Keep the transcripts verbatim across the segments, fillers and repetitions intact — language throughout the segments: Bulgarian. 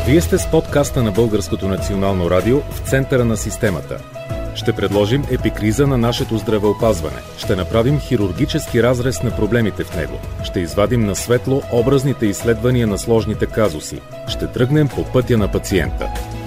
Вие сте с подкаста на Българското национално радио в центъра на системата. Ще предложим епикриза на нашето здравеопазване. Ще направим хирургически разрез на проблемите в него. Ще извадим на светло образните изследвания на сложните казуси. Ще тръгнем по пътя на пациента.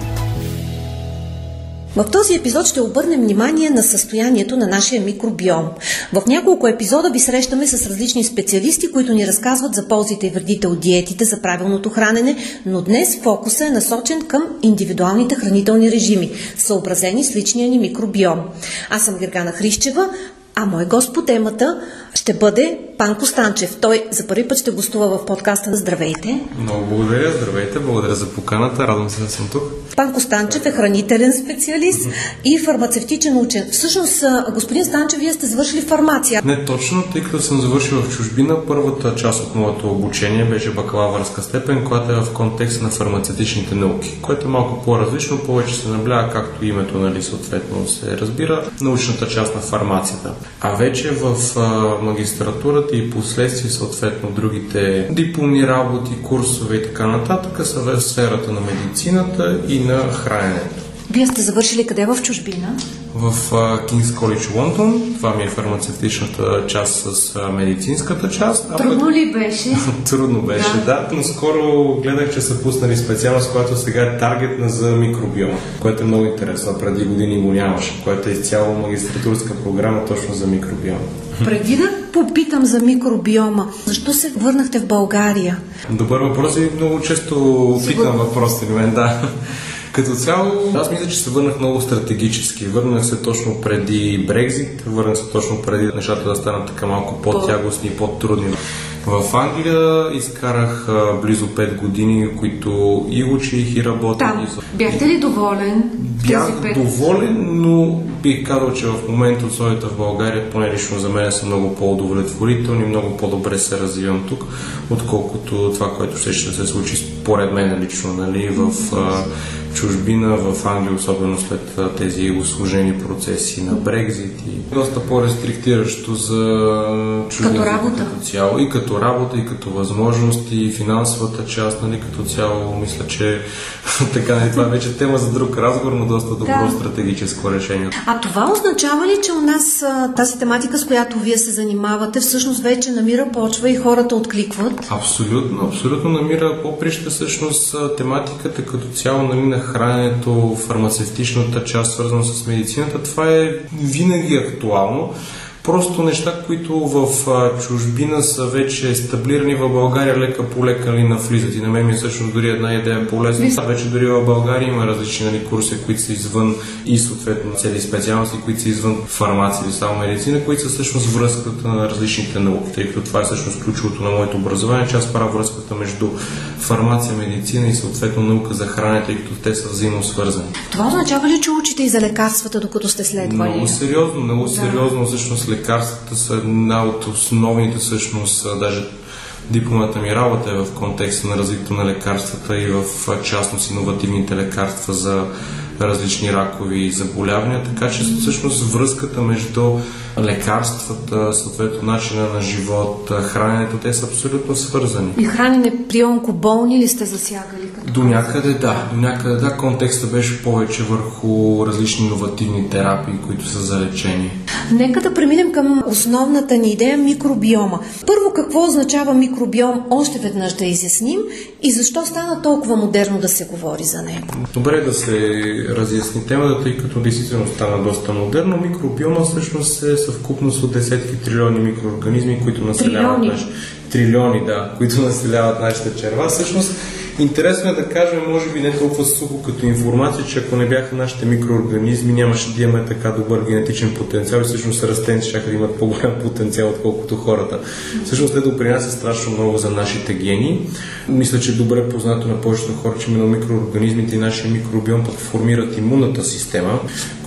В този епизод ще обърнем внимание на състоянието на нашия микробиом. В няколко епизода ви срещаме с различни специалисти, които ни разказват за ползите и вредите от диетите, за правилното хранене, но днес фокусът е насочен към индивидуалните хранителни режими, съобразени с личния ни микробиом. Аз съм Гергана Хрищева, а мой гост по темата ще бъде Панко Станчев. Той за първи път ще гостува в подкаста на Здравейте. Много благодаря, здравейте, благодаря за поканата, радвам се да съм тук. Панко Станчев е хранителен специалист и фармацевтичен учен. Всъщност, господин Станчев, вие сте завършили фармация. Не точно, тъй като съм завършил в чужбина, първата част от моето обучение беше бакалавърска степен, която е в контекста на фармацевтичните науки, което е малко по-различно, повече се набляга, както името, нали, съответно се разбира, научната част на фармацията. А вече в магистратурата и последствие съответно другите дипломни работи, курсове и така нататък са в сферата на медицината и на храненето. Вие сте завършили къде в чужбина? В Кингс Колидж Лондон. Това ми е фармацевтичната част с медицинската част. Трудно ли беше? Трудно беше, да. да. Но скоро гледах, че са пуснали специалност, която сега е таргетна за микробиома, което е много интересно. Преди години го нямаше, което е изцяло магистратурска програма точно за микробиома. Преди да попитам за микробиома, защо се върнахте в България? Добър въпрос и много често питам въпросите ми, да. Като цяло, аз мисля, че се върнах много стратегически. Върнах се точно преди Брекзит, върнах се точно преди нещата да станат така малко по-тягостни и по-трудни. В Англия изкарах а, близо пет години, които и учих, и работих. Там. Бяхте ли доволен? Бях доволен, но бих казал, че в момента условията в България, поне лично за мен, са много по-удовлетворителни, много по-добре се развивам тук, отколкото това, което ще, ще се случи според мен лично, нали, в а, чужбина, в Англия, особено след а, тези усложнени процеси на Брекзит и доста по-рестриктиращо за чужденците като цяло. И като работа, и като възможности, и финансовата част, нали, като цяло, мисля, че така, нали, това вече тема за друг разговор, но доста добро да. стратегическо решение. А това означава ли, че у нас тази тематика, с която вие се занимавате, всъщност вече намира почва и хората откликват? Абсолютно, абсолютно намира поприще всъщност тематиката като цяло, нали, на храненето, фармацевтичната част, свързана с медицината. Това е винаги актуално. Просто неща, които в а, чужбина са вече естаблирани, в България лека по лека ли навлизат. И на мен ми е всъщност дори една идея полезна. Вече дори в България има различни, нали, курси, които са извън и съответно цели специалности, които са извън фармация или само медицина, които са всъщност връзката на различните науки. Тъй като това е всъщност ключовото на моето образование, че аз правя връзката между фармация, медицина и съответно наука за хранене, тъй като те са взаимосвързани. Това означава ли, че учите и за лекарствата, докато сте следвали? Много сериозно, много да. сериозно. Всъщност лекарствата са една от основните, всъщност, даже дипломната ми работа е в контекста на развитието на лекарствата и в частност иновативните лекарства за различни ракови заболявания, така че всъщност връзката между лекарствата, съответно начина на живот, храненето, те са абсолютно свързани. И хранене при онкоболни ли сте засягали? До някъде да, до някъде да, контекста беше повече върху различни иновативни терапии, които са за лечение. Нека да преминем към основната ни идея – микробиома. Първо, какво означава микробиом, още веднъж да изясним и защо стана толкова модерно да се говори за него? Добре да се разясни темата, тъй като действително стана доста модерно. Микробиома всъщност е съвкупност от десетки трилиони микроорганизми, които населяват нашите трилиони, да, които населяват нашите черва. Всъщност интересно е да кажем, може би не толкова сухо като информация, че ако не бяха нашите микроорганизми, нямаше да имаме така добър генетичен потенциал и всъщност растенци ще да имат по-голям потенциал, отколкото хората. Всъщност те допринасят страшно много за нашите гени. Мисля, че добре познато на повечето хора, че именно микроорганизмите и нашия микробиом пък формират имунната система,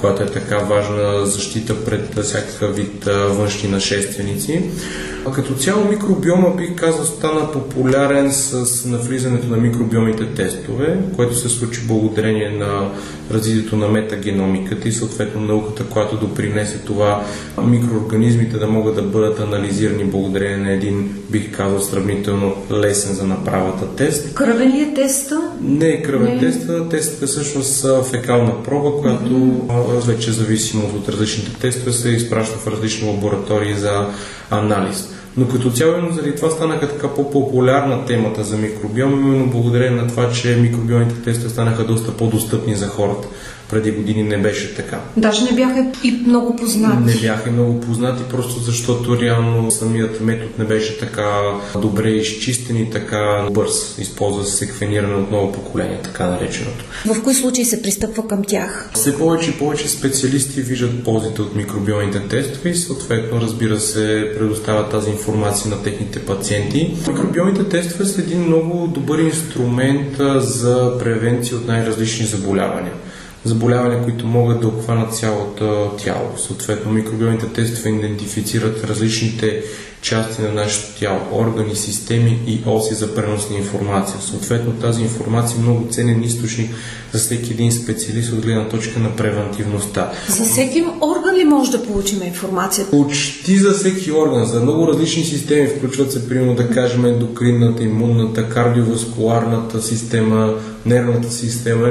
която е така важна защита пред всякакъв вид външни нашественици. А като цяло микробиома, бих казал, стана популярен с навлизането на микробиомните тестове, което се случи благодарение на развитието на метагеномиката и съответно науката, която допринесе това микроорганизмите да могат да бъдат анализирани благодарение на един, бих казал, сравнително лесен за направата тест. Кръвен ли е теста? Не е кръвен тест, тестът е всъщност фекална проба, която mm-hmm. вече зависимо от различните тестове се изпраща в различни лаборатории за анализ. Но като цяло именно заради това станаха така по-популярна темата за микробиом, именно благодарение на това, че микробиомните тестове станаха доста по-достъпни за хората. Преди години не беше така. Даже не бяха и много познати. Не бяха и много познати, просто защото реално самият метод не беше така добре изчистен и така бърз. Използва се секвениране от ново поколение, така нареченото. В кои случаи се пристъпва към тях? Все повече и повече специалисти виждат ползите от микробиомните тестове и съответно, разбира се, предоставят тази информация на техните пациенти. Микробиомните тестове са един много добър инструмент за превенция от най-различни заболявания. Заболявания, които могат да обхванат цялото тяло. Съответно, микробиомните тестове идентифицират различните части на нашето тяло, органи, системи и оси за пренос на информация. Съответно, тази информация е много ценен източник за всеки един специалист от гледна точка на превентивността. За всеки орган ли може да получим информация? Почти за всеки орган. За много различни системи включват се, примерно, да кажем, ендокринната, имунната, кардиоваскуларната система, нервната система.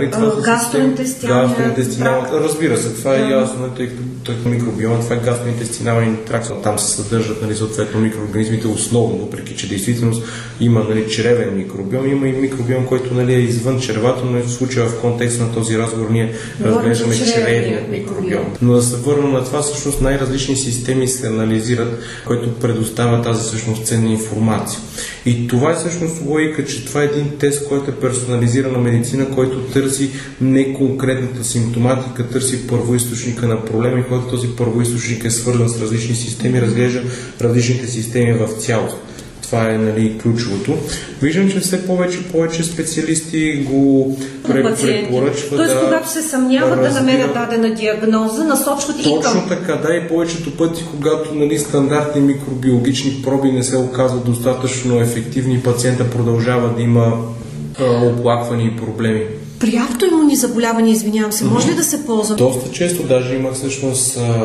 Гастроинтестиналната. Разбира се, това е ясно, тъй като микробиома, това е гастроинтестинален тракт. Там се съдържат, нали, съответно микроорганизмите основно, въпреки че действително има, нали, чревен микробиом, има и микробиом, който, нали, е извън червата, но в случая в контекста на този разговор ние разглеждаме чревния микробиом. Но да се върна на това, всъщност най-различни системи се анализират, които предоставят тази всъщност ценна информация. И това е всъщност логика, че това е един тест, който е персонализирана медицина, който търси не конкретната симптоматика, търси първоизточника на проблеми, който този първоизточник е свързан с различни системи, разглежда различните системи в цялост. Това е, нали, ключовото. Виждам, че все повече повече специалисти го препоръчват. Тоест, да, когато се съмняват да намерят дадена диагноза, насочват и към... Точно така, да, и повечето пъти, когато, нали, стандартни микробиологични проби не се оказват достатъчно ефективни, пациента продължава да има оплаквания и проблеми. При автоимунни заболявания, извинявам се, може ли да се ползва? Доста често, даже имах всъщност а,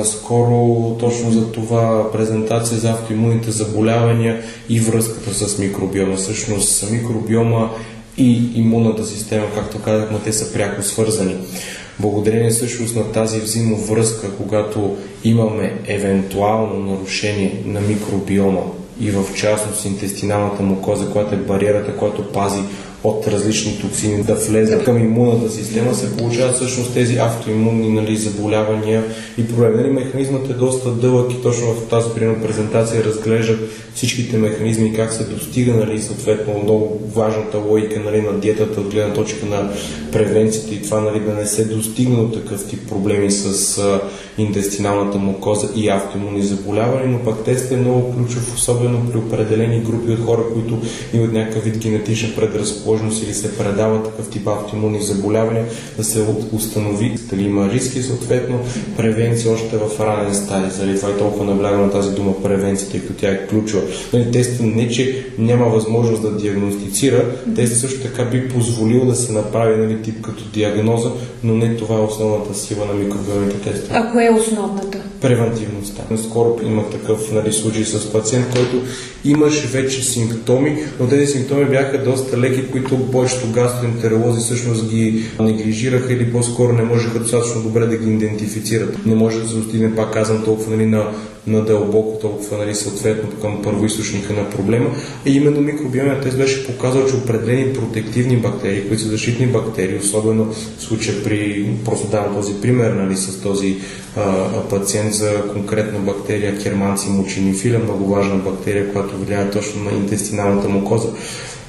наскоро точно за това презентация за автоимунните заболявания и връзката с микробиома. Всъщност микробиома и имунната система, както казахме, те са пряко свързани. Благодарение всъщност на тази взаимовръзка, когато имаме евентуално нарушение на микробиома и в частност интестиналната мукоза, която е бариерата, която пази от различни токсини да влезат към имунната система, се получават всъщност тези автоимунни, нали, заболявания и проблеми. Нали, механизмът е доста дълъг и точно в тази примерно презентация разглеждат всичките механизми, как се достига, нали, съответно много важната логика, нали, на диетата от гледна точка на превенцията и това, нали, да не се достигне до такъв тип проблеми с а, интестиналната мукоза и автоимунни заболявания, но пък тестът е много ключов, особено при определени групи от хора, които имат някакъв вид генетична предразположеност или се предават такъв тип автоимунни заболявания, да се установи дали има риски, съответно превенция още в ранен стадий. Заради това е толкова наблягам на тази дума превенция, тъй като тя е ключова. Нали, тестът не, че няма възможност да диагностицира, тестът също така би позволил да се направи, нали, тип като диагноза, но не това е основната сила на микробиомните тестове. А кое е основната? Превентивността. Скоро имах такъв, нали, случай с пациент, който имаше вече симптоми, но тези симптоми бяха доста леки, които повечето гастроентеролози всъщност ги неглижираха или по-скоро не можеха достатъчно добре да ги идентифицират. Не може да се достигне, пак казвам, толкова, нали, на надълбоко, толкова, нали, съответно към първоизточника на проблема. И именно микробиомният тест беше показал, че определени протективни бактерии, които са защитни бактерии, особено в случая при, просто давам този пример, нали, с този а, пациент за конкретна бактерия Керманци мучинифила, много важна бактерия, която влияе точно на интестиналната мукоза.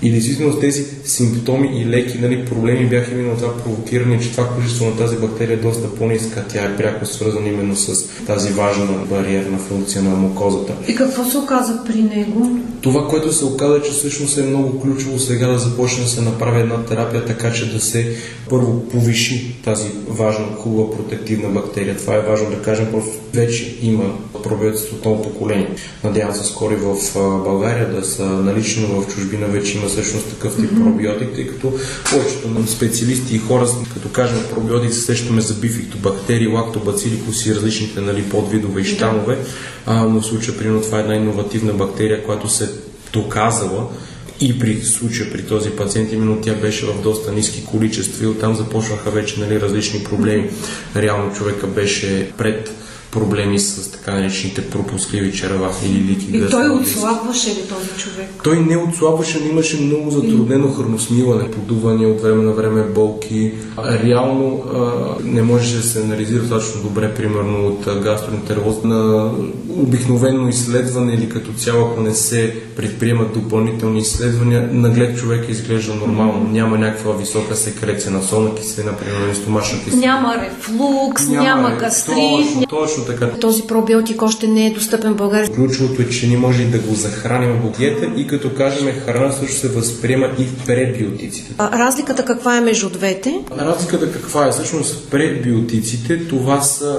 И действително тези симптоми и леки, нали, проблеми бяха именно това провокиране, че това количество на тази бактерия е доста по-ниска. Тя е пряко свързана именно с тази важна бариерна функция на мукозата. И какво се оказа при него? Това, което се оказа, че всъщност е много ключово сега да започне да се направи една терапия, така че да се първо повиши тази важна, хубава протективна бактерия. Това е важно да кажем, просто вече има пробиотици от ново поколение. Надявам се скоро в България да са налични, в чужбина вече има всъщност такъв тип mm-hmm. пробиотик, тъй като повечето на специалисти и хора, като кажем пробиотик, се сещаме за бифидобактерии, лактобациликуси и различните, нали, подвидове и щамове, а, но в случая, примерно, това е една иновативна бактерия, която се доказала и при случая при този пациент, именно тя беше в доста ниски количества и оттам започнаха вече, нали, различни проблеми. Реално човека беше пред проблеми с така наречените пропускливи черва или лики. И той отслабваше ли този човек? Той не отслабваше, но имаше много затруднено храносмилане, подуване от време на време, болки. Реално а, не може да се анализира достатъчно добре, примерно от гастроентеролоз на обикновено изследване или като цяло, ако не се предприемат допълнителни изследвания, наглед човек изглежда нормално. Няма някаква висока секреция на солна киселина, примерно на стомашна киселина. Няма рефлукс, няма, няма гастрит. Точно, точно така. Този пробиотик още не е достъпен в България. Ключовото е, че ние може да го захраним в диета и като кажем храна също се възприема и пребиотиците. А разликата каква е между двете? Разликата каква е? Всъщност пребиотиците, това са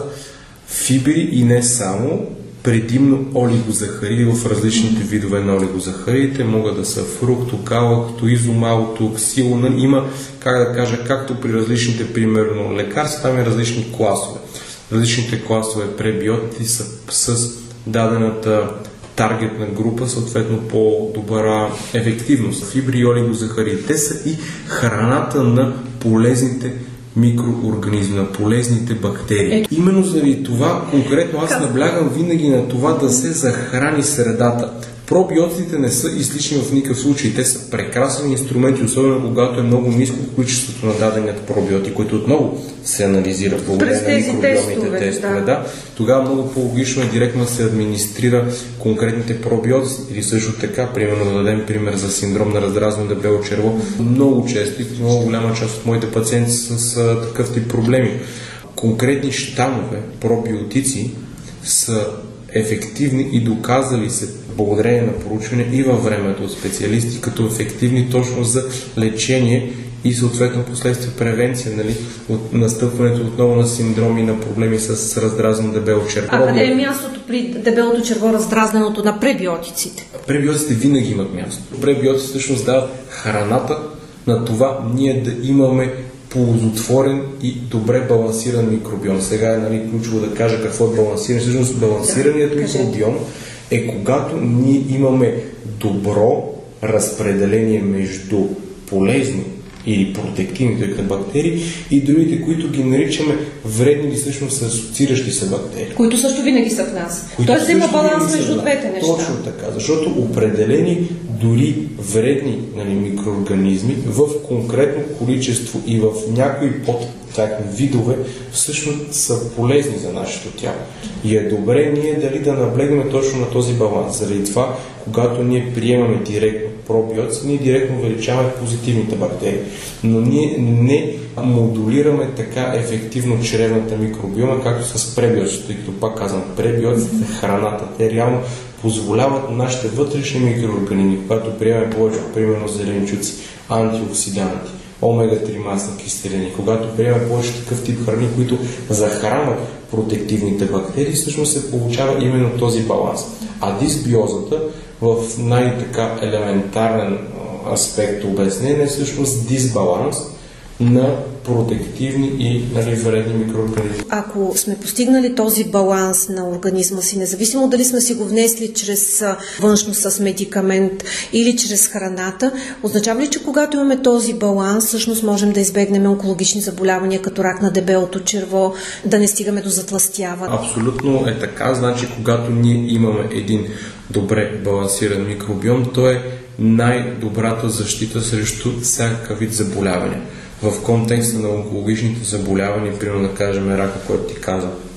фибри и не само, предимно олигозахариди в различните видове на олигозахаридите. Могат да са фрукто, калакто, изомалто, ксило. Има, как да кажа, както при различните, примерно, лекарства, там е различни класове. Различните класове пребиотици са с дадената таргетна група, съответно по-добра ефективност. Фибри и олигозахариди. Те са и храната на полезните микроорганизми, на полезните бактерии. Е. Именно заради това, конкретно аз наблягам винаги на това да се захрани средата. Пробиотиците не са излишни в никакъв случай. Те са прекрасни инструменти, особено когато е много ниско количеството на даденият пробиотик, който отново се анализира благодарение на микробиомните тестове. Да. Да. Тогава много по-логично е директно да се администрира конкретните пробиотици. Или също така, примерно да дадем пример за синдром на раздразнено дебело черво. Много често и много голяма част от моите пациенти са с такъв тип проблеми. Конкретни щамове, пробиотици са ефективни и доказали се благодарение на проучване и във времето от специалисти като ефективни точно за лечение и съответно последствие превенция, нали, от настъпването отново на синдроми, на проблеми с раздразнено дебело черво. А къде е мястото при дебелото черво, раздразненото на пребиотиците? Пребиотиците винаги имат място. Пребиотиците всъщност дават храната на това ние да имаме ползотворен и добре балансиран микробиом. Сега е, нали, ключово да кажа какво е балансиран. Всъщност балансираният да, микробиом е когато ние имаме добро разпределение между полезни или протективните бактерии и другите, които ги наричаме вредни или всъщност асоцииращи се бактерии. Които също винаги са в нас. Тоест има баланс между двете неща. Точно така, защото определени дори вредни, нали, микроорганизми в конкретно количество и в някои под техни видове всъщност са полезни за нашето тяло. И е добре ние дали да наблегнем точно на този баланс. Заради това, когато ние приемаме директно пробиотици, ние директно увеличаваме позитивните бактерии. Но ние не модулираме така ефективно чревната микробиома, както с пребиотиците. Тъй като пак казвам, пребиотиците, храната, те реално позволяват нашите вътрешни микроорганизми, когато приемаме повече, примерно зеленчуци, антиоксиданти, омега три масни киселини, когато приемаме повече такъв тип храни, които захранват протективните бактерии, всъщност се получава именно този баланс. А дисбиозата в най-така елементарен аспект обяснение е всъщност дисбаланс на протективни и, нали, вредни микроорганизми. Ако сме постигнали този баланс на организма си, независимо дали сме си го внесли чрез външно с медикамент или чрез храната, означава ли, че когато имаме този баланс, всъщност можем да избегнем онкологични заболявания, като рак на дебелото черво, да не стигаме до затлъстяване? Абсолютно е така. Значи, когато ние имаме един добре балансиран микробиом, то е най-добрата защита срещу всяка вид заболявания. В контекста на онкологичните заболявания, примерно да кажем рака, който ти каза,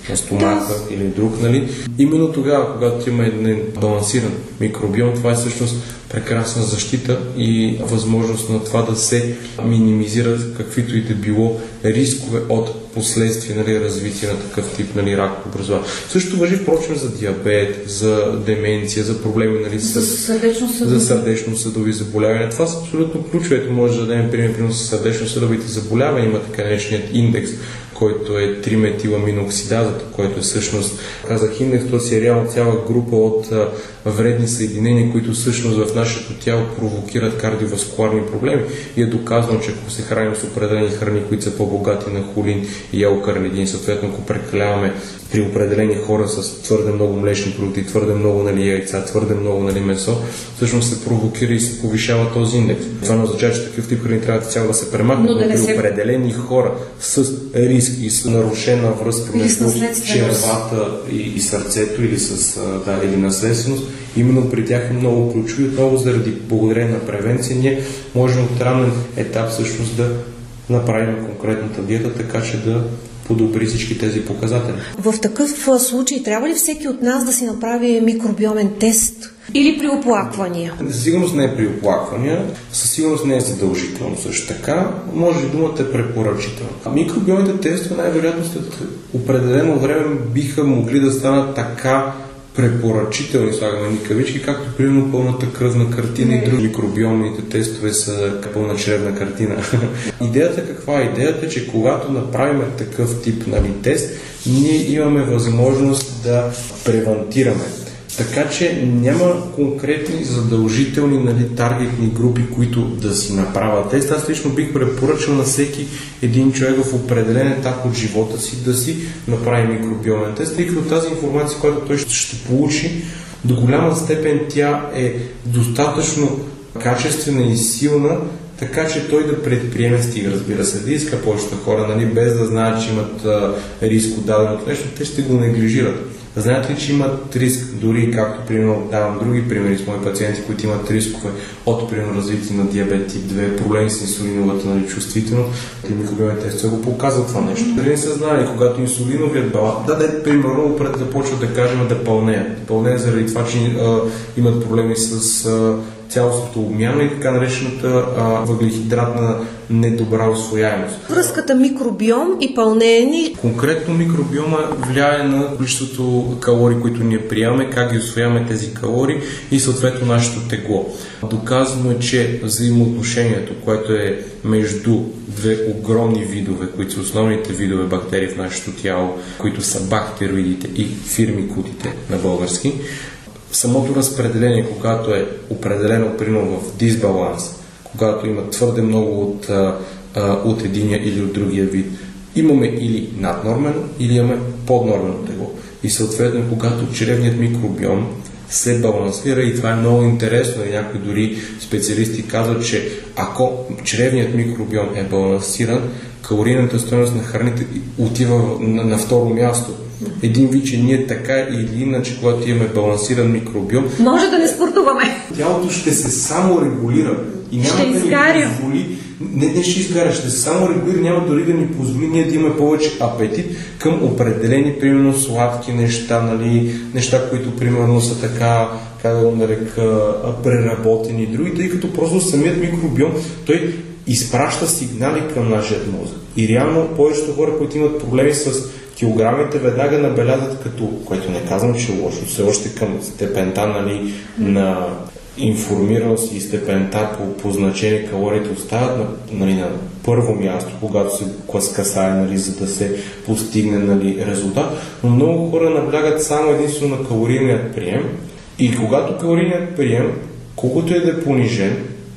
на стомаха да. Или друг, нали? Именно тогава, когато има един балансиран микробиом, това е всъщност прекрасна защита и възможност на това да се минимизира каквито и да било рискове от последствия, нали, развитие на такъв тип, нали, рак образование. Също важи, впрочем, за диабет, за деменция, за проблеми, нали, за сърдечно-съдови сърдечно заболявания. Това са абсолютно ключовете. Може да дадем пример, пример с сърдечно-съдовите заболявания. Има така нареченият индекс, който е три метиламиноксидазата, който е всъщност, казах индекс, то си е реално цяла група от а, вредни съединения, които всъщност в нашето тяло провокират кардиоваскуларни проблеми и е доказано, че ако се храним с определени храни, които са по-богати на холин и елкарнидин, съответно ако прекаляваме при определени хора с твърде много млечни продукти, твърде много, нали, яйца, твърде много, нали, месо, всъщност се провокира и се повишава този индекс. Това не означава, че такъв тип храни трябва цяло да се премахнат, но да при се... определени хора с риск и с нарушена връзка между червата и, и сърцето или с да, или наследственост, именно при тях е много ключови. Отново заради благодарение на превенция ние можем от ранен етап всъщност да направим конкретната диета, така че да подобри всички тези показатели. В такъв случай трябва ли всеки от нас да си направи микробиомен тест? Или при оплаквания? Със сигурност не е при оплаквания, със сигурност не е задължително също така, може би думата е препоръчително. Микробиомните тестове най-вероятно след определено време биха могли да станат така препоръчителни, слагаме ни кавички, както примерно пълната кръвна картина и други. Микробиомните тестове са пълна чревна картина. Идеята каква е? Идеята е, че когато направим такъв тип, нали, тест, ние имаме възможност да превентираме. Така че няма конкретни задължителни, нали, таргетни групи, които да си направят тест. Аз лично бих препоръчал на всеки един човек в определен етап от живота си да си направи микробиомен тест, тъй като тази информация, която той ще получи, до голяма степен тя е достатъчно качествена и силна, така че той да предприеме, стига, разбира се, да иска повечето хора, нали, без да знаят, че имат а, риск от даденото нещо, те ще го неглижират. Знаете ли, че имат риск, дори както примерно давам други примери с мои пациенти, които имат рискове от примерно развитие на диабет тип две, проблеми с инсулиновата, нали, чувствителност, и микробиомен тест го показва това нещо. Дали не са знали, когато инсулиновият баланс, да, да, примерно, пред да почват да кажем да пълнеят. Пълнеят заради това, че а, имат проблеми с а, цялостната обмяна и така наречената а, въглехидратна недобра усвояемост. Връзката микробиом и пълнение. Конкретно микробиома влияе на количеството калории, които ние приемаме, как ги усвояваме тези калории и съответно нашето тегло. Доказано е, че взаимоотношението, което е между две огромни видове, които са основните видове бактерии в нашето тяло, които са бактероидите и фирмикутите на български, самото разпределение, когато е определено примерно в дисбаланс, когато има твърде много от, а, от единия или от другия вид, имаме или наднормено, или имаме поднормено тегло. И съответно, когато чревният микробиом се балансира, и това е много интересно, и някои дори специалисти казват, че ако чревният микробиом е балансиран, калорийната стойност на храните отива на, на второ място. Един вид, че ние така или иначе, когато имаме балансиран микробиом, може да не спортуваме. Тялото ще се саморегулира и няма да ни позволи, не, не ще изгаря, ще се саморегулира, няма дори да ни позволи ние да имаме повече апетит към определени, примерно сладки неща, нали, неща, които примерно са така, как да го нарека, преработени и други, тъй като просто самият микробиом, той изпраща сигнали към нашия мозък. И реално повечето хора, които имат проблеми с килограмите, веднага набелязват като, което не казвам, че е лошо, все още към степента, нали, на информираност и степента по, по значение калориите остават на, нали, на първо място, когато се касае, нали, за да се постигне, нали, резултат, но много хора наблягат само единствено на калорийният прием и когато калорийният прием, колкото е да е понижен,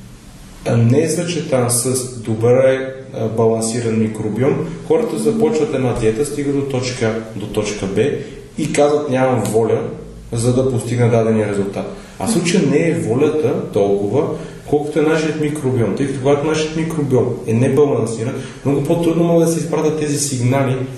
не е съчетан с добре балансиран микробиом, хората започват една диета, стига до точка, до точка Б и казват нямам воля, за да постигна дадения резултат. А в случая не е волята толкова, колкото е нашият микробиом. Тъй като когато нашият микробиом е небалансиран, много по-трудно могат да се изпратят тези сигнали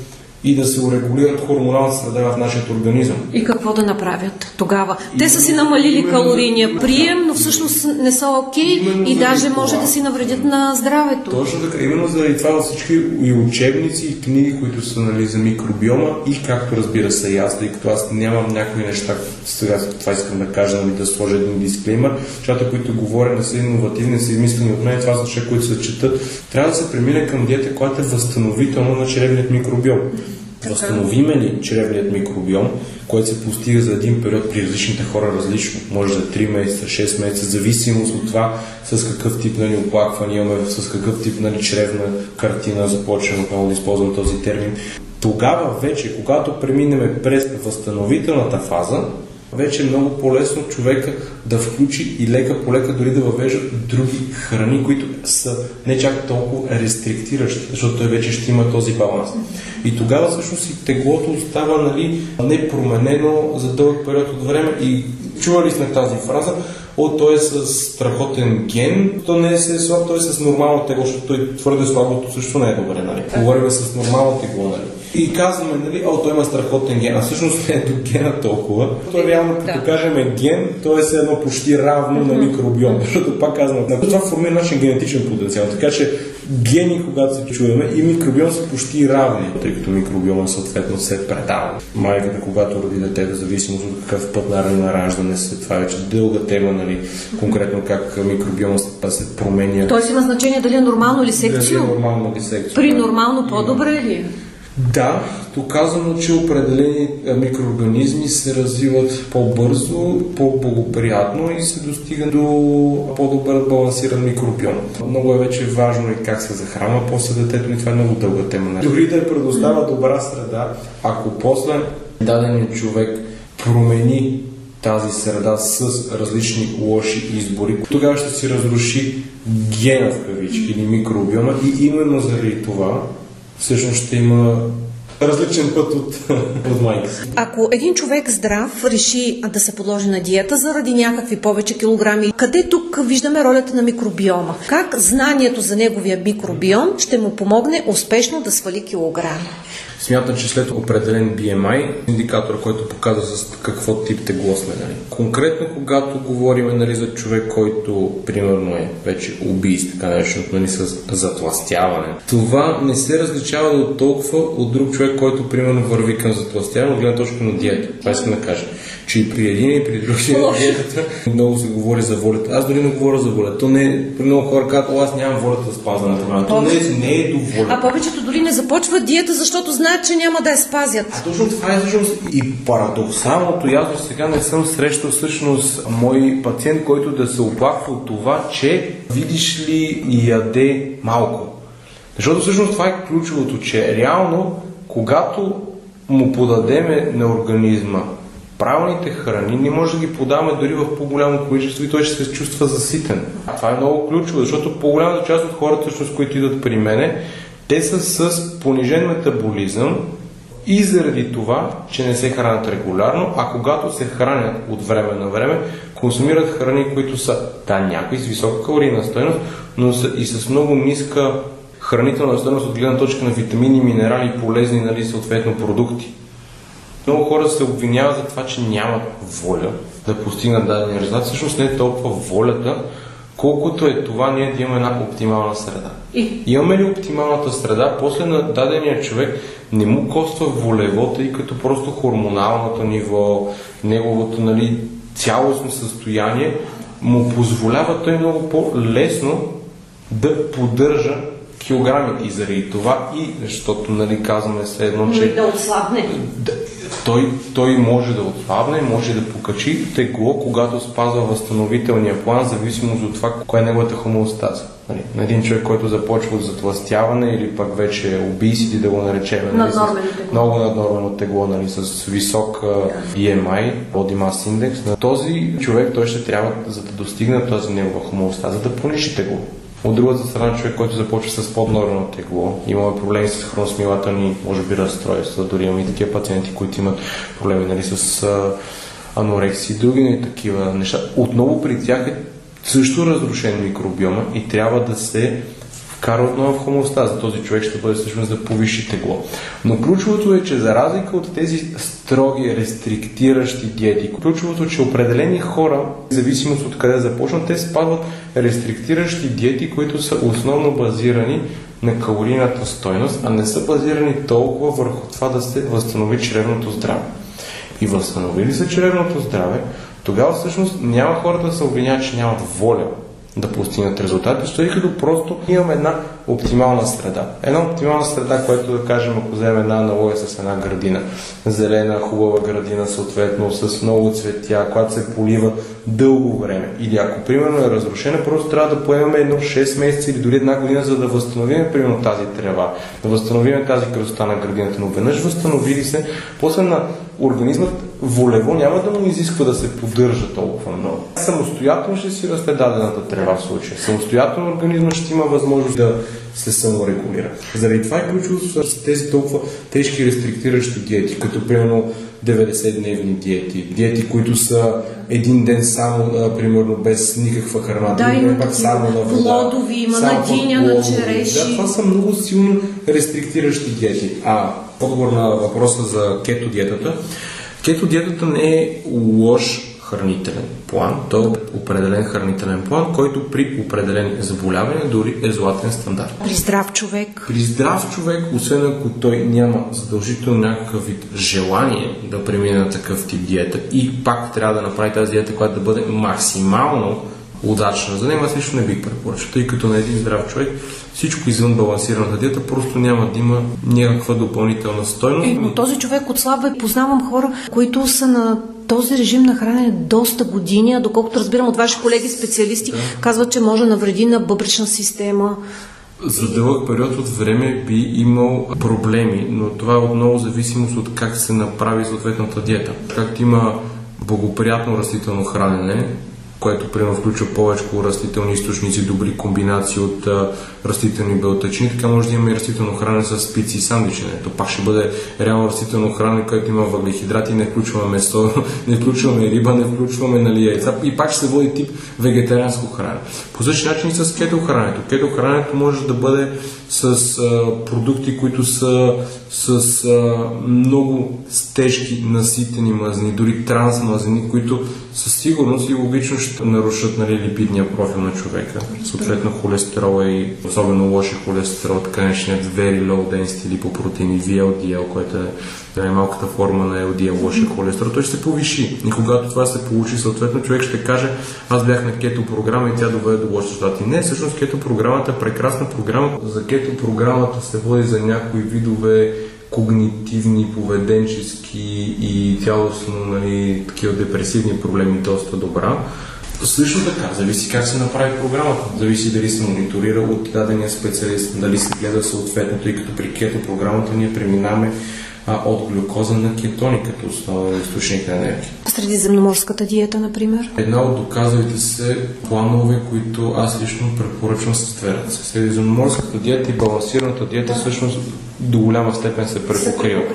и да се урегулират хормоналната среда в нашия организъм. И какво да направят тогава? И Те са си намалили именно, калорийния прием, но всъщност не са окей и даже това, може да си навредят на здравето. Точно така. Именно заради това всички и учебници, и книги, които са, нали, за микробиома, и както разбира се и аз, тъй като аз нямам някои неща, сега това искам да кажа, нали, да сложа един дисклеймър, защото които говоря не са иновативни, не са измислени от мен, това са неща, които се четат. Трябва да се премине към диета, която е възстановителна на чревният микробиом. Възстановиме ли чревният микробиом, който се постига за един период при различните хора различно, може за три месеца, шест месеца, зависимост от това с какъв тип, нали, оплакване имаме, с какъв тип, нали, чревна картина, започваме отново да използвам този термин. Тогава вече, когато преминем през възстановителната фаза, вече е много по-лесно човека да включи и лека по лека дори да въвежда други храни, които са не чак толкова рестриктиращи, защото той вече ще има този баланс. И тогава всъщност и теглото остава, нали, непроменено за дълъг период от време. И чували сме тази фраза: о, той е с страхотен ген, то не е с слаб, той е с нормално тегло, защото той твърде слабото също не е добре, нали? Говорим с нормално тегло, нали? И казваме, нали, о, той има страхотен ген, а всъщност не е до гена толкова. То реално, като да. кажем ген, то е едно почти равно mm-hmm. на микробиом, защото пак казвам, това формира нашия генетичен потенциал, така че гени, когато се чуваме, и микробиом са почти равни, тъй като микробиома съответно се предава. Майката, когато роди детето, зависимост от какъв път на ранно раждане, се това вече дълга тема, нали, конкретно как микробиома се променя. Тоест има значение дали е нормално или секцио? Дали е нормално или секцио. При нормално по-добре ли? Да, доказано, че определени микроорганизми се развиват по-бързо, по-благоприятно и се достига до по-добър балансиран микробиом. Много е вече важно и как се захранва после детето, и това е много дълга тема. Дори да предоставя добра среда, ако после даденият човек промени тази среда с различни лоши избори, тогава ще си разруши гена в кавички или микробиома, и именно заради това всъщност ще има различен път от, от майка си. Ако един човек здрав реши да се подложи на диета заради някакви повече килограми, къде тук виждаме ролята на микробиома? Как знанието за неговия микробиом ще му помогне успешно да свали килограми? Смятам, че след определен Би Ем Ай, индикатор, който показва с какво тип тегло сме, нали. Конкретно, когато говорим, нали, за човек, който примерно е вече убийц, така нареченото, нали, с затлъстяване, това не се различава до толкова от друг човек, който примерно върви към затлъстяване от гледна точка на диета. Това искам да кажа, че и при един и при друг диетата много се говори за волята. Аз дори не говоря за волята. То не е, при много хора казват: аз нямам волята да спазвам на това. То не, не е до волята. А повечето дори не започват диета, защото знаят, че няма да я спазят. А точно това е всъщност и парадоксалното. Аз до сега не съм срещал всъщност мой пациент, който да се оплаква от това, че видиш ли яде малко. Защото всъщност това е ключовото, че реално, когато му подадеме на организма правилните храни, не може да ги подаваме дори в по-голямо количество и той ще се чувства заситен. Това е много ключово, защото по-голямата част от хората, всъщност, които идват при мене, те са с понижен метаболизъм и заради това, че не се хранят регулярно, а когато се хранят от време на време, консумират храни, които са, да, някои с висока калорийна стойност, но са и с много ниска хранителна стойност от гледна точка на витамини, минерали и полезни, нали, съответно продукти. Много хора се обвиняват за това, че нямат воля да постигнат дадени резултати. Всъщност не е толкова волята, колкото е това ние да имаме една оптимална среда. И? Имаме ли оптималната среда, после на дадения човек не му коства волево, тъй като просто хормоналното ниво, неговото, нали, цялостно състояние му позволява той много по-лесно да поддържа килограми. И заради това, и защото, нали, казваме се едно, че... Да отслабне. Да, той, той може да отслабне, може да покачи тегло, когато спазва възстановителния план, зависимост от това, коя е неговата хомеостаза. Нали, на един човек, който започва от затлъстяване или пък вече обесити, да го наречем, нали, с много наднормено тегло, нали, с висок Би Ем Ай, Body Mass Index, на този човек той ще трябва, за да достигне тази негова хомеостаза, да понижи тегло. От другата страна, човек, който започва с поднормено тегло, имаме проблеми с храносмилателни, може би, разстройства, дори имаме и такива пациенти, които имат проблеми, нали, с а, анорексия и други не такива неща. Отново при тях е също разрушен микробиома и трябва да се вкара отново в хомеостаза. Този човек ще бъде всъщност да повиши тегло. Но ключовото е, че за разлика от тези строги, рестриктиращи диети, ключовото е, че определени хора, в зависимост от къде започнат, те спазват рестриктиращи диети, които са основно базирани на калорийната стойност, а не са базирани толкова върху това да се възстанови чревното здраве. И възстановили се чревното здраве, тогава всъщност няма хората да се обвиняват, че нямат воля да постигнат резултати, тъй като просто имаме една оптимална среда. Една оптимална среда, която да кажем, ако вземем една аналогия с една градина. Зелена, хубава градина, съответно, с много цветя, която се полива дълго време. Или ако, примерно, е разрушена, просто трябва да поемаме едно шест месеца или дори една година, за да възстановим, примерно, тази трева, да възстановим тази красота на градината. Но веднъж възстановили се, после на организмът волево няма да му изисква да се поддържа толкова много. Самостоятелно ще си расте дадената трева в случая. Самостоятелно организмът ще има възможност да се саморегулира. Заради това е ключово с тези толкова тежки рестриктиращи диети, като примерно деветдесетдневни диети, диети, които са един ден само, а, примерно, без никаква храна, да, има пак само на вода, плодови, има на диня, на череши. Да, това са много силно рестриктиращи диети. А отговор на въпроса за кето диетата. Кето диетата не е лош хранителен план, то е определен хранителен план, който при определени заболявания дори е златен стандарт. При здрав човек? При здрав човек, освен ако той няма задължително някакъв вид желание да премине на такъв тип диета и пак трябва да направи тази диета, която да бъде максимално удачна. За него аз лично не бих препоръчал, тъй като на един здрав човек всичко извън балансираната диета просто няма да има някаква допълнителна стойност. Е, но този човек отслабва. Познавам хора, които са на този режим на хранене доста години, а доколкото разбирам от ваши колеги специалисти, да, казват, че може навреди на бъбречна система. За дълъг период от време би имал проблеми, но това е отново зависимост от как се направи съответната диета. Както има благоприятно растително хранене, което примерно включва повече растителни източници, добри комбинации от а, растителни белтъчини, така може да има и растително хранене с пици и сандвичи. То пак ще бъде реално растително хранене, което има въглехидрати, не включваме месо, не включваме риба, не включваме, нали, яйца и пак ще се води тип вегетарианско хранене. По същия начин и с кето храненето. Кето храненето може да бъде с а, продукти, които са с а, много тежки наситени мазнини, дори трансмазнини, които със сигурност и логично ще нарушат, нали, липидния профил на човека. Съответно холестерола и особено лоши холестерол, така нареченият very low density липопротеини, ви ел ди ел, което е най-малката форма на ел ди ел, лошия холестерол, той ще се повиши. И когато това се получи, съответно човек ще каже: аз бях на кето програма и тя доведе до лоши резултати. Не, всъщност кето програмата е прекрасна програма. За кето програмата се води за някои видове когнитивни, поведенчески и цялостно, нали, такива депресивни проблеми доста добра. Също така, зависи как се направи програмата, зависи дали се мониторира от дадения специалист, дали се гледа съответно, тъй като при кето програмата ние преминаваме а, от глюкоза на кетони като основен източник на енергия. Средиземноморската диета, например? Една от доказалите се планове, които аз лично препоръчвам с две ръце. Средиземноморската диета и балансираната диета, да, всъщност до голяма степен се препокрива.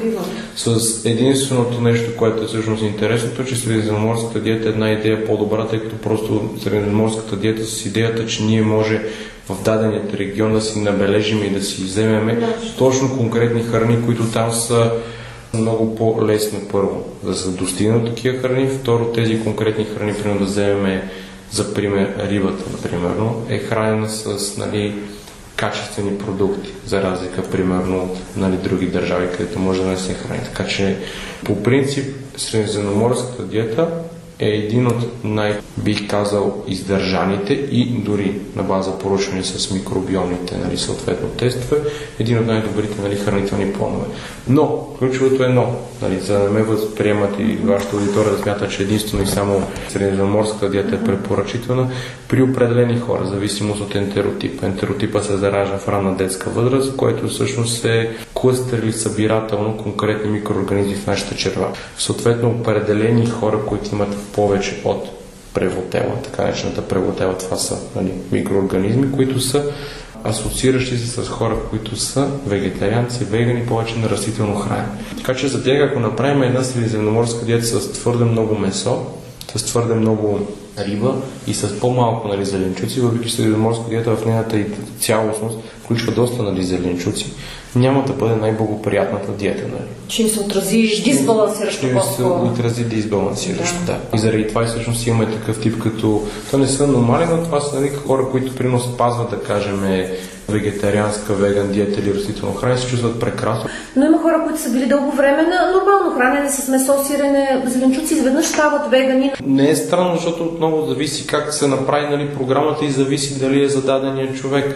С единственото нещо, което е всъщност интересното, че средиземноморската диета е една идея по-добра, тъй като просто средиземноморската диета с идеята, че ние може в даденият регион да си набележим и да си вземеме точно конкретни храни, които там са много по-лесно, първо да се достигнат такива храни, второ тези конкретни храни, примерно да вземем за пример рибата, например, е хранена с, нали, качествени продукти, за разлика примерно от, нали, други държави, където може да не се храни. Така че по принцип средиземноморската диета е един от най, бих казал, издържаните и дори на база поручване с микробиомните, нали, съответно тестове, един от най-добрите, нали, хранителни планове. Но ключовото е но, нали, за да не ме възприемат и вашата аудитория да смята, че единствено и само средиземноморската диета е препоръчителна при определени хора, в зависимост от ентеротипа. Ентеротипа се заражда в ранна детска възраст, който всъщност е клъстер или събирателно конкретни микроорганизми в нашата черва. Съответно, определени хора, които имат повече от превотела, така наречената превотела, това са, нали, микроорганизми, които са асоцииращи се с хора, които са вегетарианци, вегани, повече на растително хранене. Така че за тях, ако направим една средиземноморска диета с твърде много месо, с твърде много риба и с по-малко, нали, зеленчуци, въпреки че средиземноморска диета в нейната и цялостност включва доста, нали, зеленчуци, няма да бъде най-благоприятната диета. Нали. Ще се отрази дисбалансиращо. Ще се отрази дисбалансиращо, да. да. И заради това и всъщност имаме такъв тип, като то не са нормални, но това са, нали, хора, които примерно спазват, да кажем, вегетарианска, веган диета или растително хранене, се чувстват прекрасно. Но има хора, които са били дълго време на нормално хранене с месо, сирене, зеленчуци, изведнъж стават вегани. Не е странно, защото отново зависи как се направи, нали, програмата и зависи дали е за дадения човек.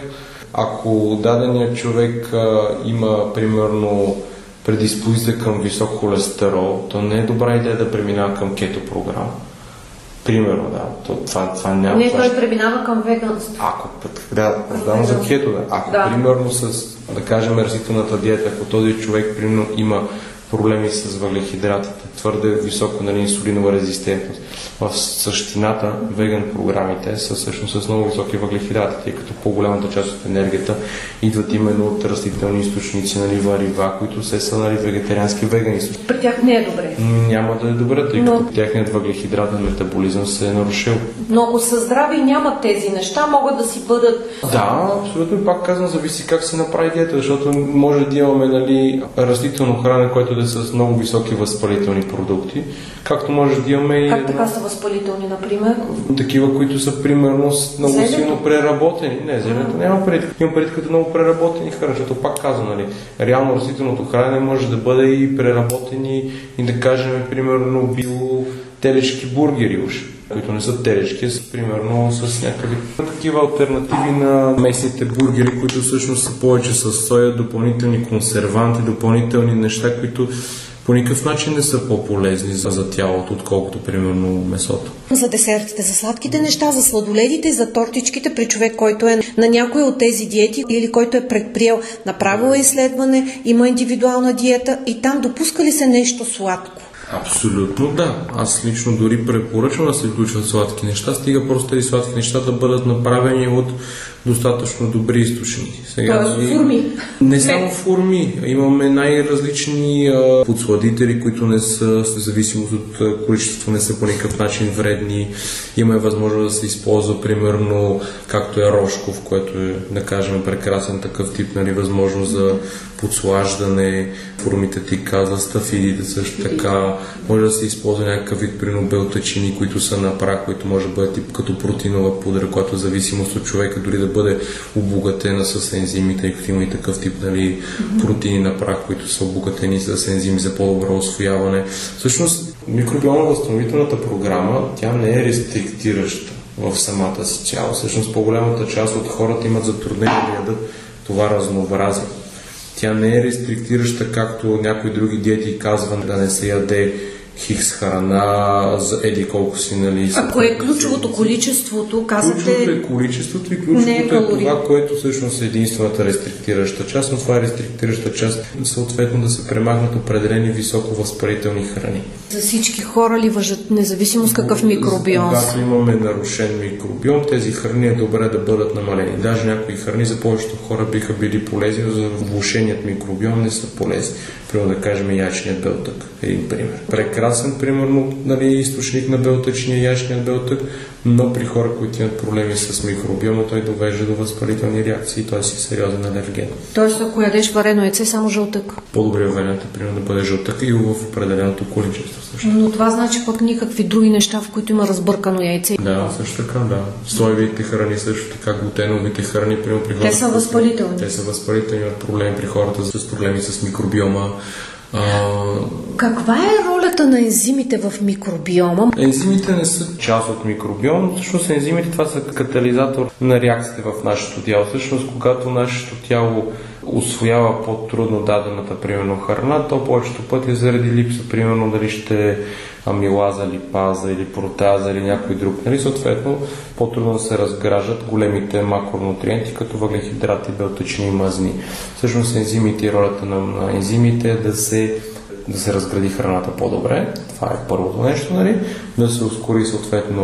Ако даденият човек а, има, примерно, предиспозиция към висок холестерол, то не е добра идея да преминава към кето програма. Примерно, да. То, това, това няма. Не, той преминава към веганство. Ако, да, да, за кето, да. Ако, да. Примерно, с, да кажем, растителната диета, ако този човек, примерно, има проблеми с въглехидратите, твърде висока, нали, инсулинова резистентност. В същината веган програмите са всъщност с много високи въглехидрати, тъй като по-голямата част от енергията идват именно от растителни източници, нали, варива, които се са, нали, вегетариански вегани. При тях не е добре. Няма да е добре, тъй Но... като тяхният въглехидратен метаболизъм се е нарушил. Но ако са здрави и нямат тези неща, могат да си бъдат... Да, абсолютно, пак казвам, зависи как се направи диета, защото може да имаме, нали, растително хранене, което да е с много високи възпалителни продукти, както може да имаме и... Как така са възпалителни, например? Такива, които са примерно много зелето? Силно преработени. Не, зеленото няма преди. Имам преди като много преработени храни, защото пак казвам, нали, реално растителното хранене може да бъде и преработени и да кажем, примерно, било телешки бургери уж, които не са телешки, са примерно с някакви такива алтернативи на местните бургери, които всъщност са повече с соя, допълнителни консерванти, допълнителни неща, които по никакъв начин не са по-полезни за, за тялото, отколкото примерно месото. За десертите, за сладките неща, за сладоледите, за тортичките при човек, който е на някоя от тези диети или който е предприел, направил изследване, има индивидуална диета и там допуска ли се нещо сладко? Абсолютно да. Аз лично дори препоръчвам да се включват сладки неща, стига просто тези сладки неща да бъдат направени от достатъчно добри източници. Сега, и... форми. Не само форми. Имаме най-различни а, подсладители, които не са, с зависимост от количество, не са по никакъв начин вредни. Има възможност да се използва, примерно, както е Рошков, което е, да кажем, прекрасен такъв тип, нали, възможност за подслаждане, формите ти каза, стафидите също така. Може да се използва някакъв вид, примерно, белтъчини, които са на прах, които може да бъде тип като протеинова пудра, която в зависимост от човека дори да бъде обогатена с ензими, тъй като има и такъв тип, нали, протеини на прах, които са обогатени с ензими за по-добро усвояване. Всъщност, микробиално-възстановителната програма, тя не е рестриктираща в самата си цяло. Всъщност, по-голямата част от хората имат затруднение да ядат това разнообразие. Тя не е рестриктираща, както някои други диети казват да не се яде хикс храна за еди колко си, нали... А кое е ключовото количеството? Казате... Ключовото е количеството и ключовото е, е това, което всъщност е единствената рестриктираща част, но това е рестриктираща част, съответно да се премахнат определени високо възпалителни храни. За всички хора ли важат, независимо с какъв микробиом? Когато имаме нарушен микробиом, тези храни е добре да бъдат намалени. Даже някои храни за повечето хора биха били полезни, но за влошеният микробиом не са полезни. Примерно да кажем яйчният белтък, един пример. Прекрасен, примерно, нали, източник на белтъчния яйчният белтък, но при хора, които имат проблеми с микробиома, той довежда до възпалителни реакции, т.е. си сериозен алерген. Тоест, ако ядеш варено яйце, само жълтък? По-добре вариант е, примерно, да бъде жълтък и в определеното количество. Също. Но това значи пък никакви други неща, в които има разбъркано яйце. Да, също така, да. Соевите храни, също така, глутеновите храни, примерно при хората. Те са възпалителни. Те са възпалителни, от проблеми при хората с проблеми с микробиома. А... Каква е ролята на ензимите в микробиома? Ензимите не са част от микробиома, но всъщност ензимите това са катализатор на реакциите в нашето тяло. Всъщност, когато нашето тяло усвоява по-трудно дадената, примерно, храна, то повечето пъти заради липса, примерно, дали ще е амилаза, липаза или протеаза или някой друг. Нали, съответно, по-трудно се разграждат големите макронутриенти, като въглехидрати, белтъчини и мазни. Всъщност, ензимите и ролята на, на ензимите е да се, да се разгради храната по-добре. Това е първото нещо, нали? Да се ускори съответно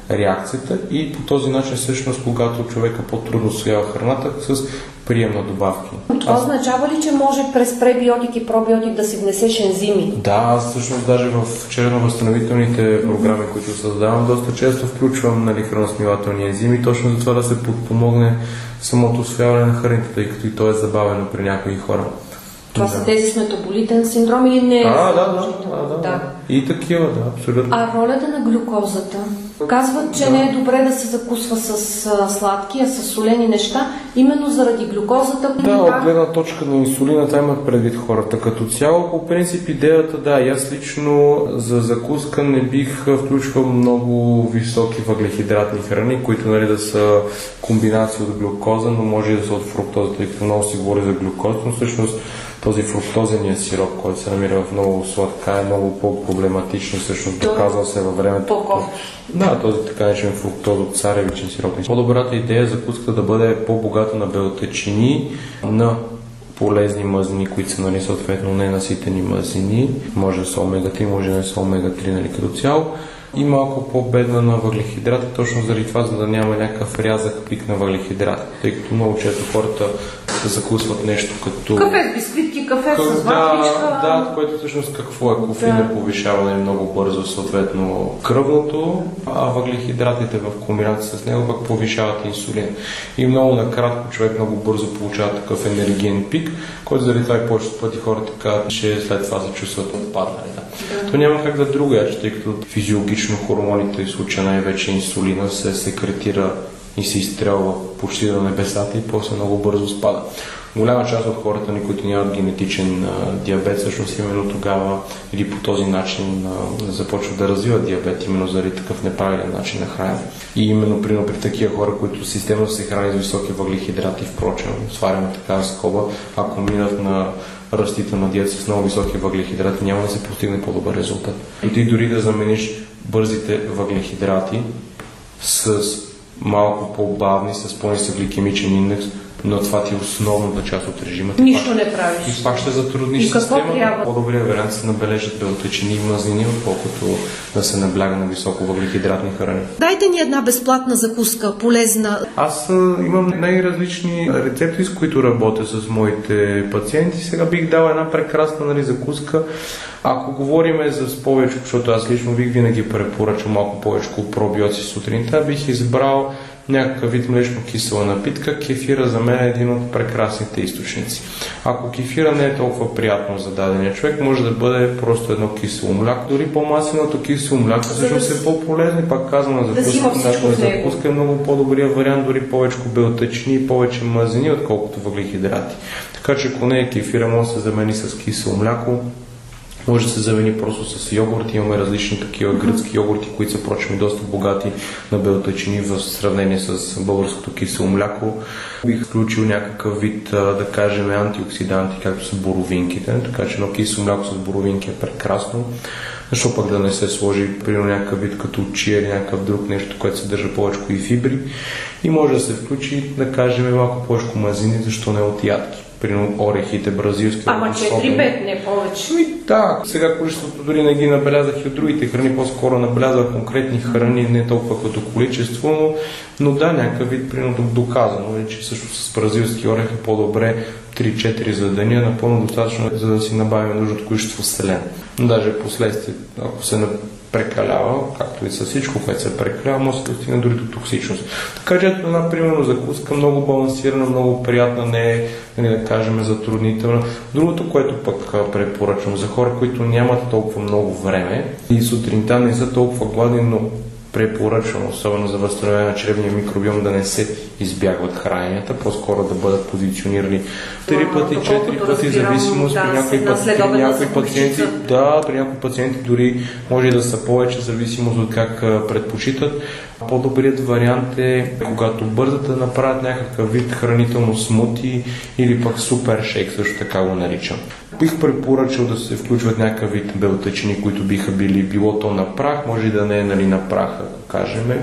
реакцията и по този начин всъщност, когато човека по-трудно усвоява храната, с прием на добавки. Това аз... означава ли, че може през пребиотик и пробиотик да си внесеш ензими? Да, аз всъщност даже в черно-възстановителните програми, които създавам, доста често включвам, нали, храносмилателни ензими, точно за това да се подпомогне самото усвояване на храните, тъй като и то е забавено при някои хора. Това да. са тези с метаболитен синдром или не? А, да, да, да, да, да. И такива, да, абсолютно. А ролята на глюкозата? Казват, че да. не е добре да се закусва с а, сладки, а с солени неща, именно заради глюкозата. Да, от гледна точка на инсулината имат предвид хората. Като цяло, по принцип, идеята, да, и аз лично за закуска не бих включвал много високи въглехидратни храни, които, нали, да са комбинация от глюкоза, но може и да са от фруктоза, тъй като много си говори за глюкоза, но всъщност този фруктозения сироп, който се намира в много сладка, е много по-проблематично, всъщност доказал се във времето. По-ко. Да, този така наречен фруктозо-царевичен сироп. По-добрата идея е закуската да бъде по-богата на белтъчини, на полезни мазнини, които са, нали, съответно ненаситени мазнини, може да са омега три, може да не са омега три, нали, като цяло, и малко по-бедна на въглехидрати, точно заради това, за да няма някакъв рязък пик на въглехидрати, тъй като много често хората закусват нещо като... Кафе с бисквитки, кафе Как... с вафличка. Да, да, което всъщност какво е? Кофеина да. повишава много бързо съответно кръвното, а въглехидратите в комбинация с него пък повишават инсулин. И много накратко човек много бързо получава такъв енергиен пик, който заради това и повечето пъти хората казват, че след това се чувстват отпаднали. Да. Да. То няма как да другая, тъй като физиологично хормоните, в случая най-вече инсулина, се секретира и се изстрелва почти до небесата и после много бързо спада. Голяма част от хората ни, които нямат генетичен а, диабет, всъщност именно тогава или по този начин а, започват да развиват диабет, именно заради такъв неправилен начин на хранене. И именно при, при такива хора, които системно се хранят с високи въглехидрати, впрочем, сваряме такава скоба, ако минат на растителна диета с много високи въглехидрати, няма да се постигне по-добър резултат. И ти дори да замениш бързите въглехидрати с малко по-бавни, с по-нисък гликемичен индекс, но това ти е основната част от режима. Нищо не правиш. И пак ще затрудниш системата. По-добрият вариант се набележат белтъчини и мазнини, отколкото да се набляга на високо въглехидратни храни. Дайте ни една безплатна закуска, полезна. Аз а, имам най-различни рецепти, с които работя с моите пациенти. Сега бих дал една прекрасна, нали, закуска. Ако говорим за повече, защото аз лично бих винаги препоръчал малко повече пробиоци сутринта, бих избрал някакъв вид млечно-кисела напитка. Кефира за мен е един от прекрасните източници. Ако кефира не е толкова приятно за дадения човек, може да бъде просто едно кисело мляко. Дори по-масленото кисело мляко всъщност е по-полезно. Пак казвам, на закуска, да закуска е много по-добрия вариант, дори повече белтъчини и повече мазнини, отколкото въглехидрати. Така че ако не е кефира, може да се замени с кисело мляко. Може да се замени просто с йогурт. Имаме различни такива гръцки йогурти, които са, впрочем, доста богати на белтъчини в сравнение с българското кисело мляко. Бих включил някакъв вид, да кажем, антиоксиданти, както са боровинките, така че едно кисело мляко с боровинки е прекрасно. Защо пък да не се сложи примерно някакъв вид като чия или някакъв друг нещо, което съдържа повече и фибри. И може да се включи, да кажем, малко повече мазнини, защо не от ядки. Примерно орехите, бразилски. Ама четири пет, не повече. И да, сега количеството дори не ги набелязах и от другите храни, по-скоро набелязах конкретни храни, не толкова като количество, но, но да, някакъв вид примерно доказано е, че също с бразилски орех е по-добре три-четири за деня, напълно достатъчно, за да си набавим нужното количество селен. Но даже последствие, ако се прекалява, както и с всичко, което се прекалява, може да се достигне дори до токсичност. Така че ето една, примерно, закуска много балансирана, много приятна, не е, не да кажем, затруднителна. Другото, което пък препоръчвам за хора, които нямат толкова много време и сутринта не са толкова гладни, но препоръчвам, особено за възстановяване на чревния микробиом, да не се избягват храненията, по-скоро да бъдат позиционирани три пъти, четири пъти, зависимост да, при някои, път, при някои пациенти, да, при някои пациенти дори може да са повече, зависимост от как предпочитат. По-добрият вариант е, когато бързат да направят някакъв вид хранително смути или пък супер шейк, също така го наричам. Бих препоръчал да се включват някакъв вид белтъчини, които биха били било то на прах, може и да не е, нали, на прах, ако кажем.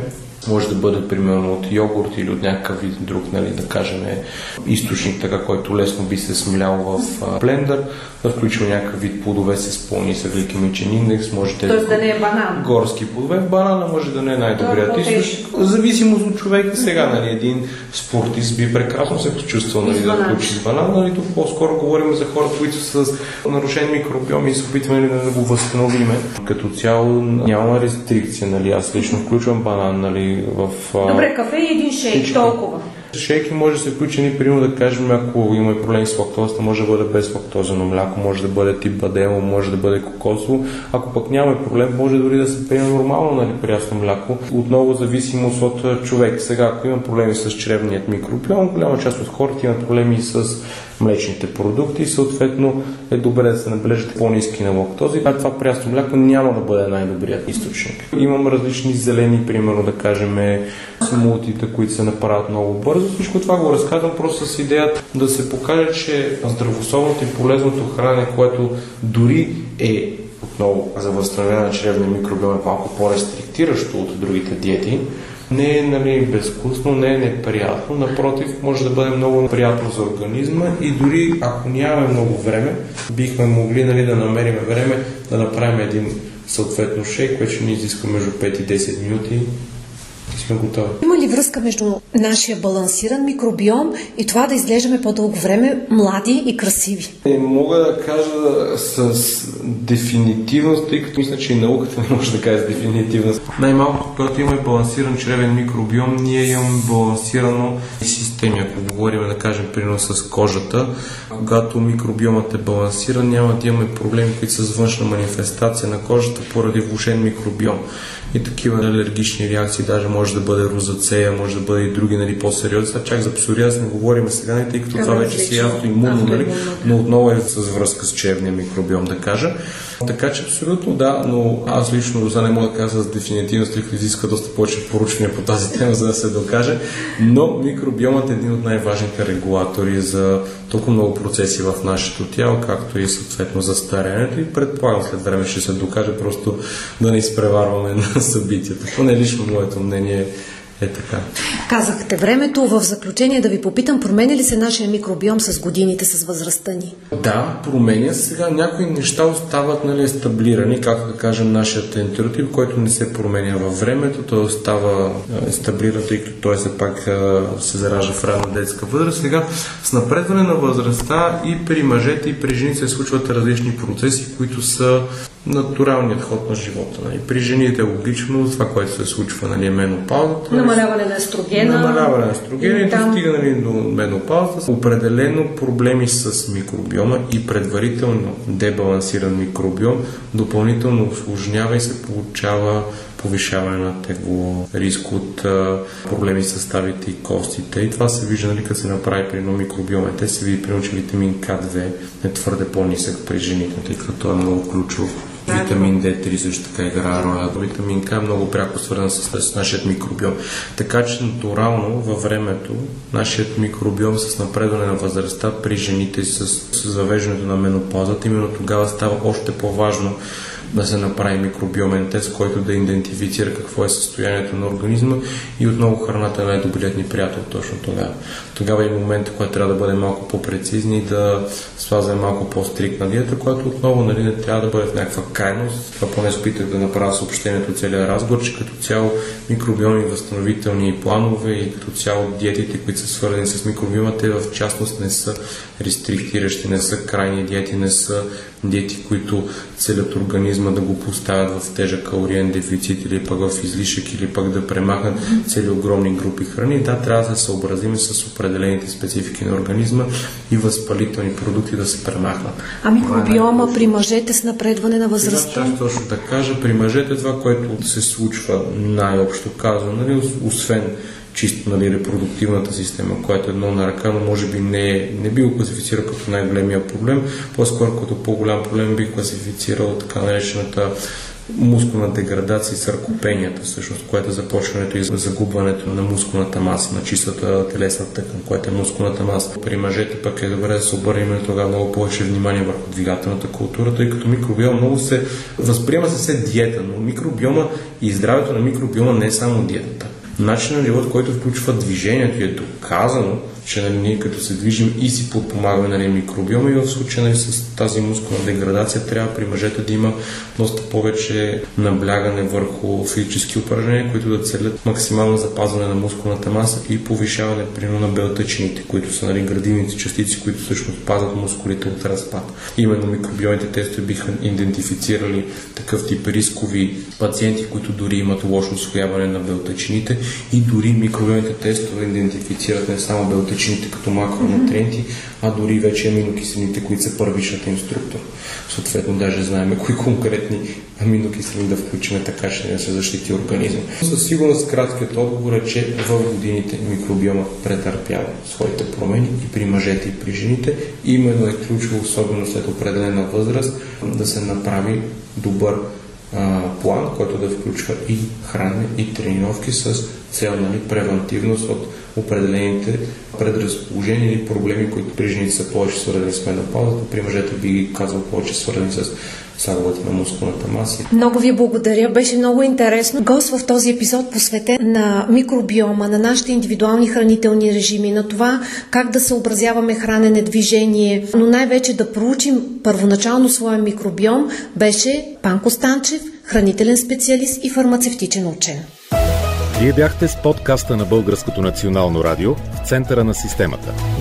Може да бъде примерно от йогурт или от някакъв вид друг, нали, да кажем източник, така, който лесно би се смилял в а, блендър, да включим някакъв вид плодове с по-нисък гликемичен индекс, може да, да не е банан. Горски плодове. Банана може да не е най-добрият източник. В зависимост от човека сега, нали, един спортист би прекрасно се почувствал, нали, да включи с банан, нали, тук по-скоро говорим за хората, които са с нарушен микробиом и се опитваме, нали, да го възстановиме. Като цяло няма рестрикция, нали, аз лично включвам банан, нали, в... Добре, кафе и един шейк, толкова. Шейки може да се включи, ни примерно да кажем, ако има проблеми с лактозата, може да бъде без лактозено мляко, може да бъде тип бадело, може да бъде кокосово. Ако пък няма проблем, може дори да се пие нормално, нали, прясно мляко. Отново зависимост от човек. Сега, ако има проблеми с чревният микробиом, голяма част от хората имат проблеми с млечните продукти и съответно е добре да се набележат по-ниски на лактози. А това прясно мляко няма да бъде най-добрият източник. Имам различни зелени, примерно да кажем смутита, които се направят много бързо. Всичко това го разказвам просто с идеята да се покаже, че здравословното и полезното хранене, което дори е отново за възстановяване на чревния микробиом е малко по-рестриктиращо от другите диети, не е, нали, безвкусно, не е неприятно, напротив, може да бъде много приятно за организма и дори ако нямаме много време, бихме могли, нали, да намерим време да направим един съответно шейк, който ще ни изиска между пет и десет минути и сме готови. Има ли връзка между нашия балансиран микробиом и това да изглеждаме по-дълго време млади и красиви? Не мога да кажа с дефинитивност, тъй като мисля, че и науката не може да каже с дефинитивност. Най-малкото, когато имаме балансиран чревен микробиом, ние имаме балансирано системи. Ако говорим, да кажем, примерно с кожата, когато микробиомът е балансиран, няма да имаме проблеми, които са с външна манифестация на кожата поради влошен микробиом. И такива алергични реакции, даже може да бъде розацея, може да бъде и други, нали, по-сериозни. Сега чак за псориаз не говорим сега, нали, тъй като това вече си автоимунно, нали, но отново е с връзка с чревния микробиом, да кажа. Така че абсолютно да, но аз лично до сега не мога да кажа с дефинитивност, тъй като изиска доста повече поручвания по тази тема, за да се докаже, но микробиомът е един от най-важните регулатори за толкова много процеси в нашето тяло, както и съответно за старенето, и предполагам след време ще се докаже, просто да не изпреварваме на събитията. Поне лично моето мнение е така. Казахте времето. В заключение да ви попитам, променя ли се нашия микробиом с годините, с възрастта ни? Да, променя се. Сега някои неща остават, нали, естаблирани, както да кажем нашият ентеротип, който не се променя във времето, той остава естаблиран, тъй като той се пак се заражда в ранна детска възраст. Сега с напредване на възрастта и при мъжете, и при жените се случват различни процеси, които са натуралният ход на живота. Нали. При жените е логично това, което се случва, нали, менопаузата. Намаляване на естрогена. Намаляване на естрогена и там... достига, нали, до менопаузата. Определено проблеми с микробиома и предварително дебалансиран микробиом допълнително усложнява и се получава повишаване на тегло, риск от а, проблеми с съставите и костите. И това се вижда, нали, като се направи при едно микробиома. Те се види, примерно, че витамин К две е твърде по-нисък при жените, тъй като той е много ключов. Витамин Д три също така играе роля. Витамин К е много пряко свързан с, с нашият микробиом. Така че натурално във времето нашият микробиом с напредване на възрастта при жените с, с завеждането на менопаузата, именно тогава става още по-важно да се направи микробиомен тест, който да идентифицира какво е състоянието на организма и отново храната е най-добрият ни приятел точно тогава. Тогава е момент, когато трябва да бъдем малко по-прецизни и да спазваме малко по-стриктна диета, която отново, нали, не трябва да бъде в някаква крайност. Това поне се опитах да направя съобщението целия разговор, че като цяло микробиоми, възстановителни планове и като цяло диетите, които са свързани с микробиома, те в частност не са рестриктиращи, не са крайни диети, не са диети, които целят организма да го поставят в тежък калориен дефицит или пък в излишък, или пък да премахнат цели огромни групи храни. Да, трябва да се съобразим с определените специфики на организма и възпалителни продукти да се премахнат. А микробиома при мъжете с напредване на възрастта? Да, точно да кажа, при мъжете това, което се случва най-общо казано, нали, освен чисто, нали, репродуктивната система, която е едно на ръка, но може би не, не би го класифицирал като най-големия проблем. По-скоро като по-голям проблем би класифицирал така наречената мускулна деградация и саркопенията, всъщност, което е започването и загубването на мускулната маса, на чистата телесна тъкан, което е мускулната маса. При мъжете пък е добре да се обърнем тогава много повече внимание върху двигателната култура, тъй като микробиом много се възприема се все диета, но микробиома и здравето на микробиома не е само диетата. начин на живот, който включва движението и е доказано, че нали, ние като се движим и си подпомагаме нали, микробиома и в случая нали, с тази мускулна деградация трябва при мъжете да има доста повече наблягане върху физически упражнения, които да целят максимално запазване на мускулната маса и повишаване примерно на белтъчините, които са нали, градивните частици, които всъщност пазят мускулите от разпад. Именно микробиомните тестове биха идентифицирали такъв тип рискови пациенти, които дори имат лошо усвояване на белтъчините и дори микробиомните тестове идентифицират не само белтъчините като макронутриенти, а дори вече аминокиселините, които са първичната им структура. Съответно, даже знаем кои конкретни аминокиселини да включим, така че не се защити организма. Със сигурност краткият отговор е, че в годините микробиома претърпява своите промени и при мъжете, и при жените. Именно е ключово, особено след определена възраст, да се направи добър а, план, който да включва и хранене, и тренировки с цел нали, превентивност от определените предразположения или проблеми, които при жените са повече свързани с менопаузата, при мъжете би ги казал повече свързани с загубата на мускулната маса. Много ви благодаря, беше много интересно. Гост в този епизод посветен на микробиома, на нашите индивидуални хранителни режими, на това как да съобразяваме хранене, движение, но най-вече да проучим първоначално своя микробиом, беше Панко Станчев, хранителен специалист и фармацевтичен учен. Вие бяхте с подкаста на Българското национално радио в центъра на системата.